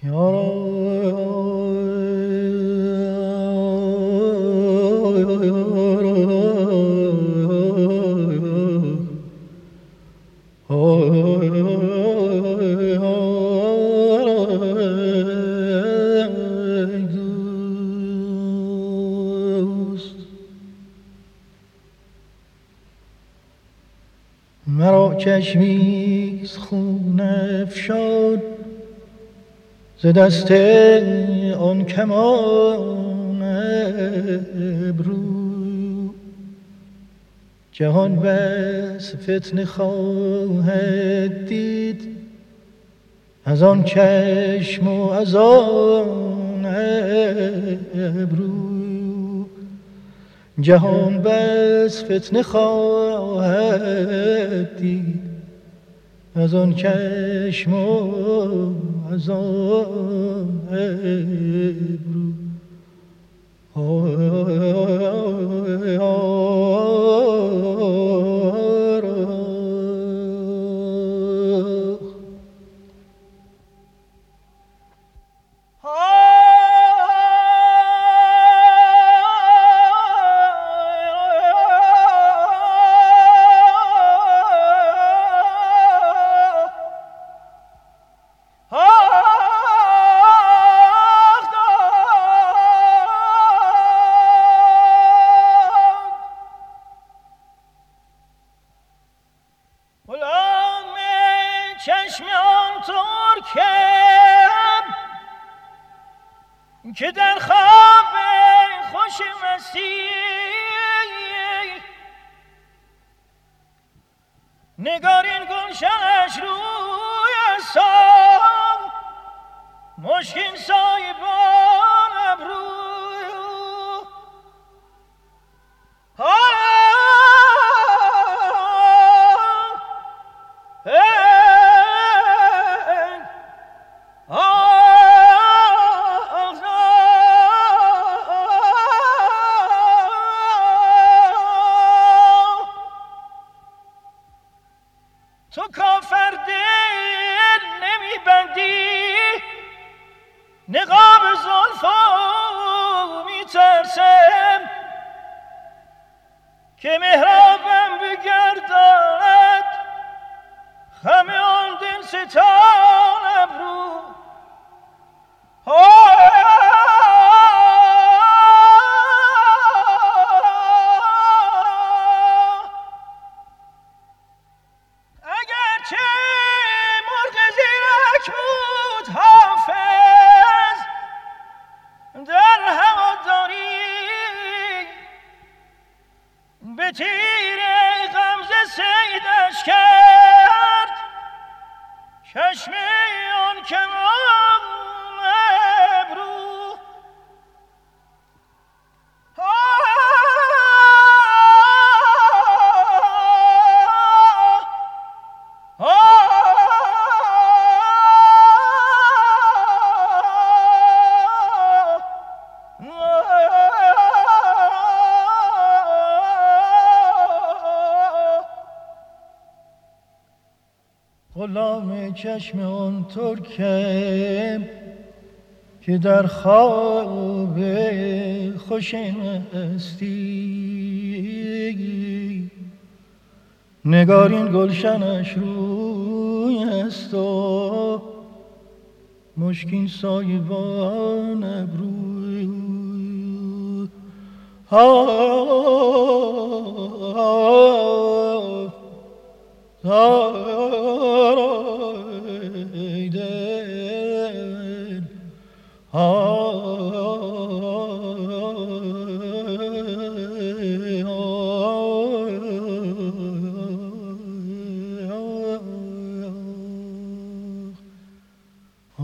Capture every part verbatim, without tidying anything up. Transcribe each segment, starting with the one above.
مرا چشمیز خون افشان ز دست آن کمان ابرو، جهان بس فتنه خواهد دید از آن چشم و از آن ابرو، جهان بس فتنه خواهد دید از آن چشم و از آن ابرو. که در خواب خوش مستی نگارین گلشنش روی سام مشکین سایبان ابرو. تو کافر دل نمی بندی نقاب زلفو می ترسم که محرابم بگرداند خم آن دل ستان ابرو. به تیر غمزه صیدش کرد چشم آن کمان ابرو. غلام چشم آن ترکم که در خواب خوش مستی نگارین گلشنش روی است و مشکین سایبان ابروی.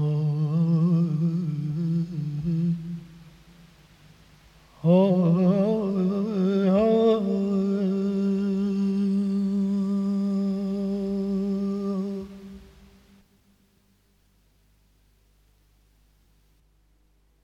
Oh